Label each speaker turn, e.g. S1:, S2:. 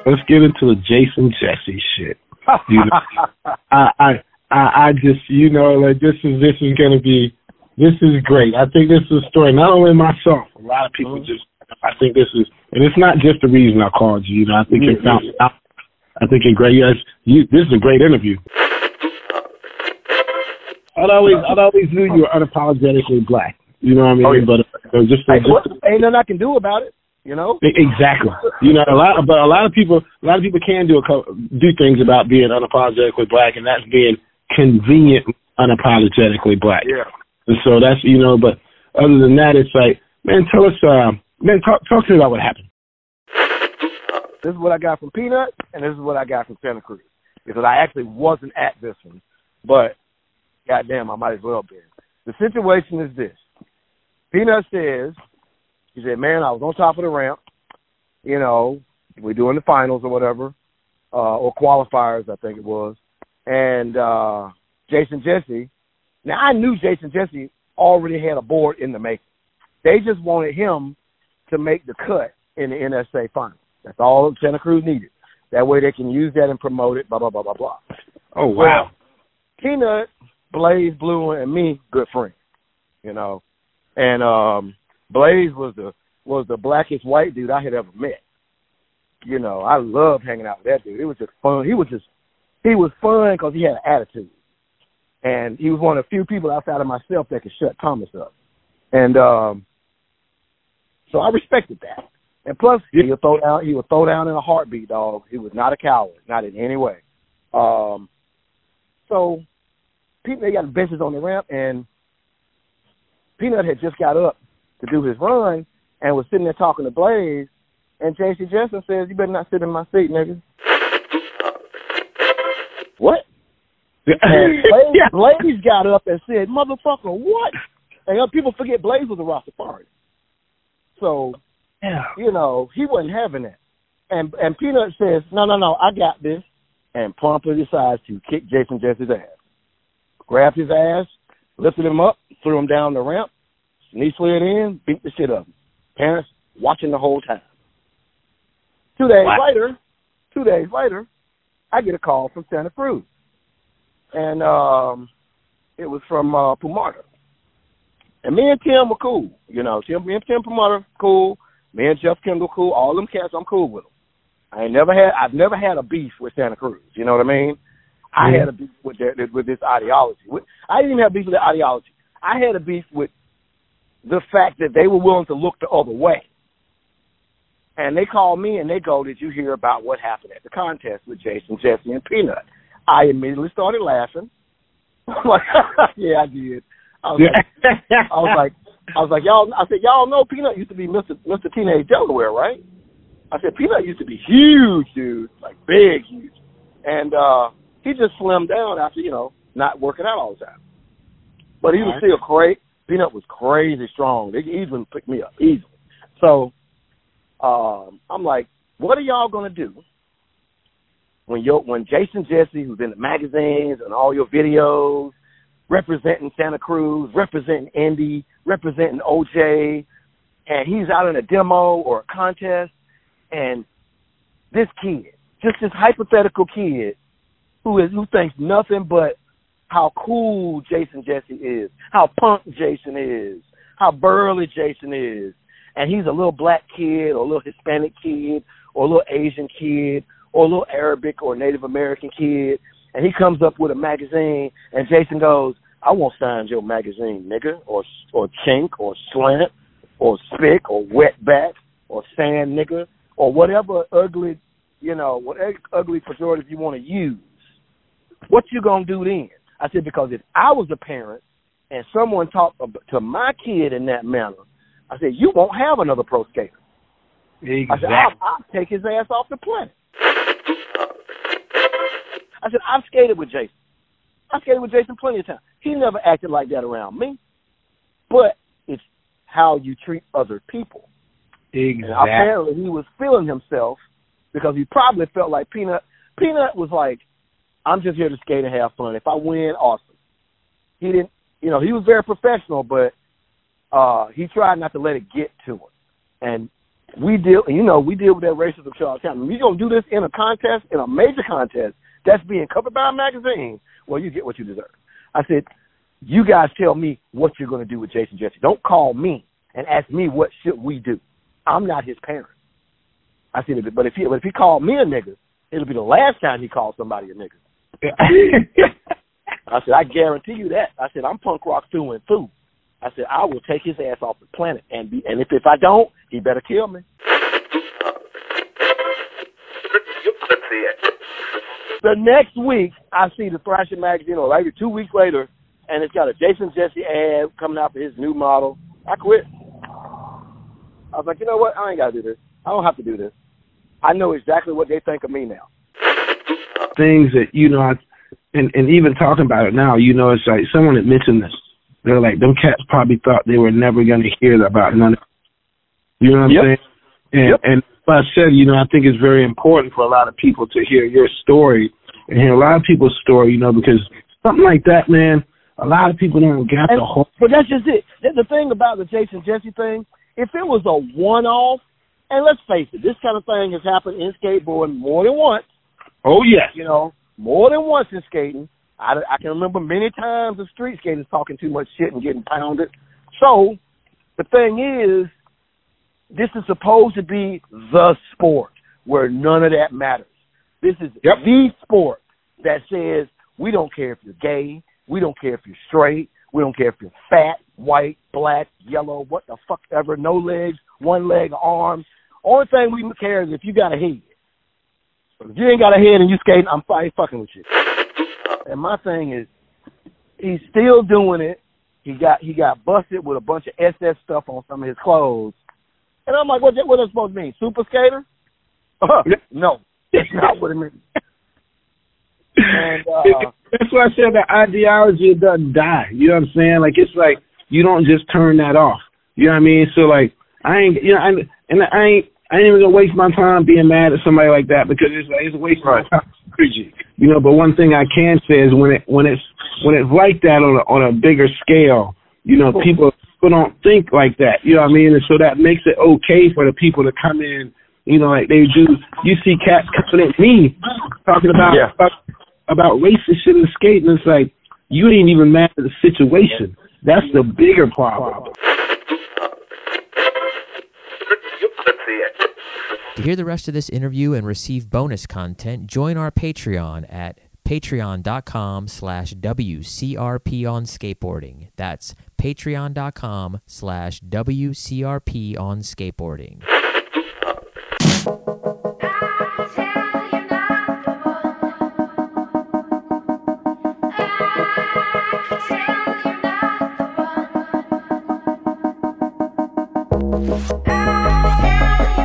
S1: let's get into the Jason Jesse shit. You know, I just, you know, like this is great. I think this is a story, not only myself, a lot of people I think this is, and it's not just the reason I called you. You know, I think it found out. I think it's great. Yes, this is a great interview. I'd always knew you were unapologetically black. You know what I mean?
S2: Yeah.
S1: But
S2: ain't nothing I can do about it. You know?
S1: Exactly. You know, a lot of people can do things about being unapologetically black, and that's being convenient unapologetically black.
S2: Yeah.
S1: And so that's, you know, but other than that, it's like, man, tell us, talk to me about what happened.
S2: This is what I got from Peanut, and this is what I got from Santa Cruz. Because I actually wasn't at this one, but goddamn, I might as well be. The situation is this. Peanut says, he said, man, I was on top of the ramp. You know, we're doing the finals or whatever, or qualifiers, I think it was. And Jason Jesse, now I knew Jason Jesse already had a board in the making. They just wanted him to make the cut in the NSA finals. That's all Santa Cruz needed. That way they can use that and promote it, blah, blah, blah, blah, blah.
S1: Oh, wow.
S2: Well, Peanut, Blaze, Blue, and me, good friends, you know. And Blaze was the blackest white dude I had ever met. You know, I loved hanging out with that dude. It was just fun. He was fun because he had an attitude. And he was one of the few people outside of myself that could shut Thomas up. And so I respected that. And plus, he would throw down in a heartbeat, dog. He was not a coward, not in any way. So they got the benches on the ramp, and Peanut had just got up to do his run and was sitting there talking to Blaze, and J.C. Jensen says, you better not sit in my seat, nigga. What? And Blaze got up and said, motherfucker, what? And people forget Blaze was a Rastafarian. So, you know, he wasn't having that. And Peanut says, no, I got this, and promptly decides to kick Jason Jesse's ass. Grabbed his ass, lifted him up, threw him down the ramp, knee slid in, beat the shit up. Parents watching the whole time. 2 days later, I get a call from Santa Cruz. And it was from Pumata. And me and Tim were cool. You know, me and Tim Pumata, cool. Me and Jeff Kendall, cool. All them cats, I'm cool with them. I've never had a beef with Santa Cruz. You know what I mean? I had a beef with this ideology. I didn't even have a beef with the ideology. I had a beef with the fact that they were willing to look the other way. And they called me and they go, did you hear about what happened at the contest with Jason, Jesse, and Peanut? I immediately started laughing. I'm like, yeah, I did. I was like, y'all. I said, y'all know Peanut used to be Mr. Teenage Delaware, right? I said, Peanut used to be huge, dude, like big, huge, and he just slimmed down after, you know, not working out all the time. But he was still great. Peanut was crazy strong. They even picked me up easily. So I'm like, what are y'all gonna do when Jason Jesse, who's in the magazines and all your videos, representing Santa Cruz, representing Indy, representing OJ, and he's out in a demo or a contest, and this kid, just this hypothetical kid who thinks nothing but how cool Jason Jesse is, how punk Jason is, how burly Jason is, and he's a little black kid or a little Hispanic kid or a little Asian kid or a little Arabic or Native American kid, and he comes up with a magazine, and Jason goes, I won't sign your magazine, nigga, or chink, or slant, or spick, or wetback, or sand nigga, or whatever ugly, whatever ugly pejorative you want to use. What you gonna do then? I said, because if I was a parent and someone talked to my kid in that manner, I said, you won't have another pro skater.
S1: Exactly.
S2: I said, I'll take his ass off the planet. I said, I've skated with Jason. I skated with Jason plenty of times. He never acted like that around me. But it's how you treat other people.
S1: Exactly.
S2: And apparently he was feeling himself because he probably felt like Peanut was like, I'm just here to skate and have fun. If I win, awesome. He didn't, he was very professional, but he tried not to let it get to him. And we deal with that racism charge. We're going to do this in a contest, in a major contest that's being covered by a magazine. Well, you get what you deserve. I said, you guys tell me what you're going to do with Jason Jesse. Don't call me and ask me what should we do. I'm not his parent. I said, but if he called me a nigga, it'll be the last time he calls somebody a nigga. I said, I guarantee you that. I said, I'm punk rock through and through. I said, I will take his ass off the planet, and if I don't, he better kill me. The next week, I see the Thrasher magazine, or maybe 2 weeks later, and it's got a Jason Jesse ad coming out for his new model. I quit. I was like, you know what? I ain't got to do this. I don't have to do this. I know exactly what they think of me now.
S1: Things that, and even talking about it now, it's like someone had mentioned this. They're like, them cats probably thought they were never going to hear about none of it. You know what I'm saying? And like I said, I think it's very important for a lot of people to hear your story and hear a lot of people's story, because something like that, man, a lot of people don't get the whole.
S2: But that's just it. The thing about the Jason Jesse thing, if it was a one-off, and let's face it, this kind of thing has happened in skateboarding more than once.
S1: Oh, yes.
S2: More than once in skating. I can remember many times of street skaters talking too much shit and getting pounded. So the thing is, this is supposed to be the sport where none of that matters. This is the sport that says we don't care if you're gay, we don't care if you're straight, we don't care if you're fat, white, black, yellow, what the fuck ever, no legs, one leg, arms. Only thing we care is if you got a head. If you ain't got a head and you skating, I'm fucking with you. And my thing is, he's still doing it. He got busted with a bunch of SS stuff on some of his clothes. And I'm like, what is that supposed to mean? Super skater? No, that's not what it means. And,
S1: that's why I said that ideology doesn't die. You know what I'm saying? Like, it's like you don't just turn that off. You know what I mean? So like, I ain't even gonna waste my time being mad at somebody like that, because it's a waste of my time. But one thing I can say is when it's like that on a bigger scale, people don't think like that. You know what I mean? And so that makes it okay for the people to come in, like they do. You see cats coming at me talking about racist shit in skating. It's like, you ain't even mad at the situation. That's the bigger problem.
S3: To hear the rest of this interview and receive bonus content, join our Patreon at patreon.com/WCRP on skateboarding. That's patreon.com/WCRP on skateboarding.
S4: I